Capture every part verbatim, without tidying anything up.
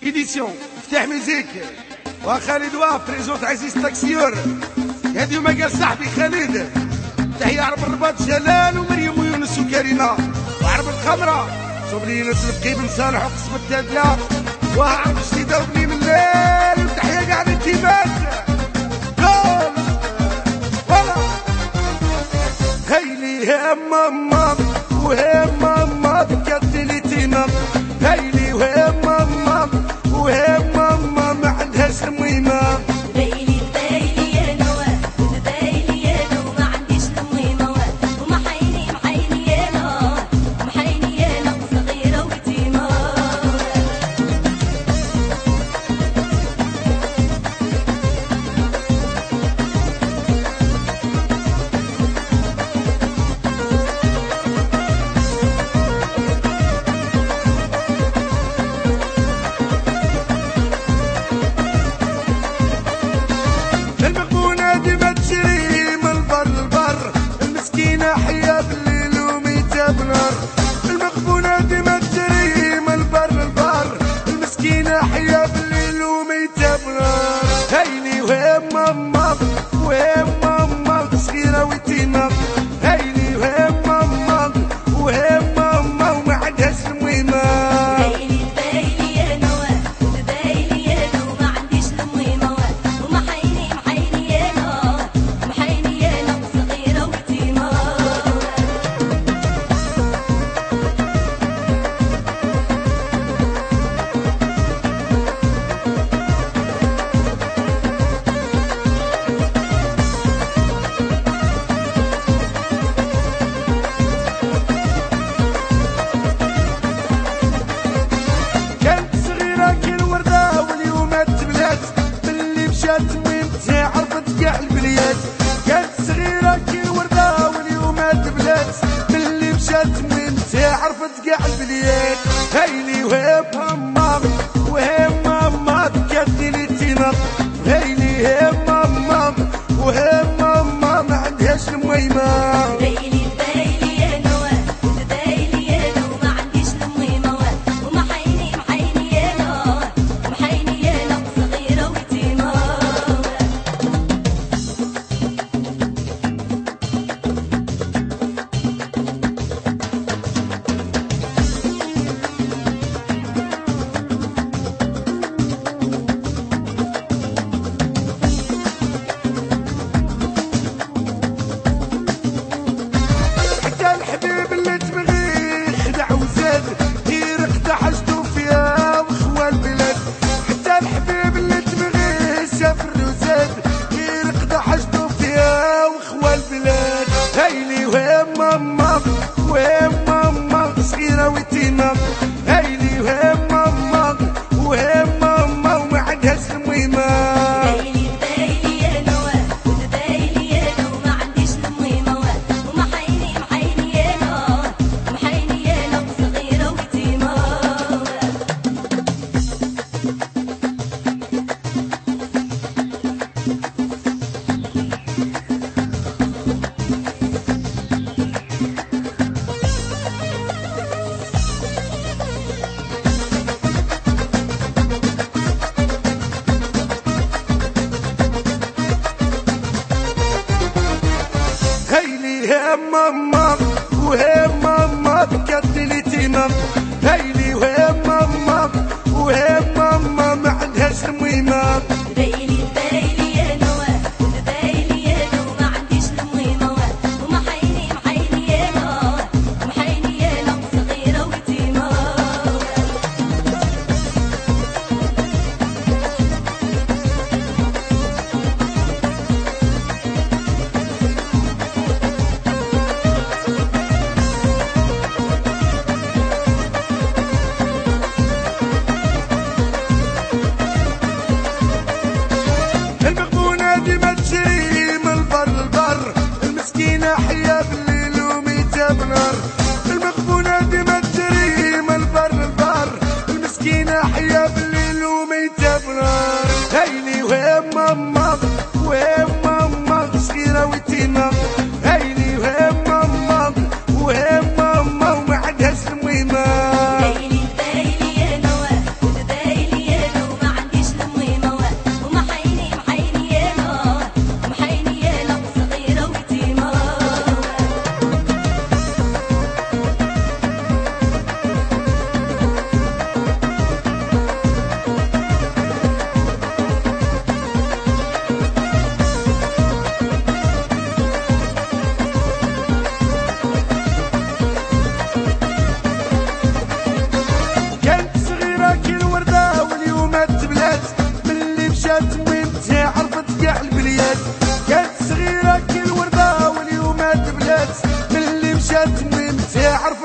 إديسيون فتح ميوزيك وخالد واف بريزونت عزيز تاكسيور. هادي ما قال صاحبي خالد. تحية عرب الرباط جلال ومريم ويونس وكارينا وعرب الخمرة صوبلي يونس القيب نصالح وقسم التادية وعرب جديدة وبني من الليل. وتحية كاع الانتماس قول ولا هيلي يا ماما ويا ماما بكاتي لي تينا. هيلي ويا ماما ويا ماما ما عندهاش الميمة. بايلي بايلي يا نوى بايلي يا نوى ما عنديش الميمة ومحيني محيني يا نوى محيني يا نوى صغيرة ويتيمة. المغبونة ديما تجري من البر للبر، المسكينة حية بالليل وميتة بنهار. المغبونة ديما تجري من البر للبر، المسكينة حية بالليل وميتة بنهار. هيلي ويا ماما ويا ماما صغيرة ويتيمة. هيلي ويا ماما ويا ماما وما عندهاش الميمة. بايلي بايلي يا نوى بايلي يا نوى ما عنديش الميمة ومحيني محيني يا نوى محيني يا نوى صغيرة ويتيمة. كانت صغيرة كي الوردة واليوم تبلات، باللي مشات وين عرفت كاع البليات. كانت صغيرة كي الوردة واليوم تبلات، باللي مشات وين عرفت كاع البليات. هيلي ويا ماما ويا ماما بكاتي لي تينا. هيلي يا ماما ويا ماما ما عندهاش الميمة. بايلي بايلي يا نوى بايلي يا نوى ما عنديش الميمة ومحيني محيني يا نوى محيني يا نوى صغيرة ويتيمة. حتى الحبيب اللي تبغيه خدع وزاد، يرقد حاجته فيها وخوى البلاد. حتى الحبيب اللي تبغيه سافر وزاد، يرقد حاجته فيها وخوى البلاد. هيلي ويا ماما ويا ماما صغيرة ويتيمة. هيلي ويا ماما ويا ماما وما عندهاش الميمة. بايلي بايلي يا نوى بايلي يا نوى ما عنديش الميمة ومحيني محيني يا نوى محيني يا نوى صغيرة ويتيمة. هيلي يا ماما ويا ماما بكاتي لي تيمة. هيلي ويا ماما ويا ماما ما عندهاش الميمة. بايلي بايلي يا نوى بايلي يا نوى ما عنديش الميمة ومحيني محيني يا نوى محيني يا نوى صغيرة ويتيمة. المغبونة ديما تجري من البر للبر، المسكينة حية بالليل وميتة بنهار. المغبونة ديما تجري من البر للبر، المسكينة حية بالليل وميتة بنهار. هيلي ويا ماما ويا ماما صغيرة ويتيمة. هيلي ويا ماما ويا ماما وما عندهاش الميمة. بايلي بايلي يا نوى بايلي يا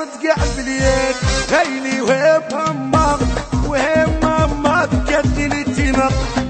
عرفت كاع البليات غايلي وهي ماما وهي ماما تكدني التيمة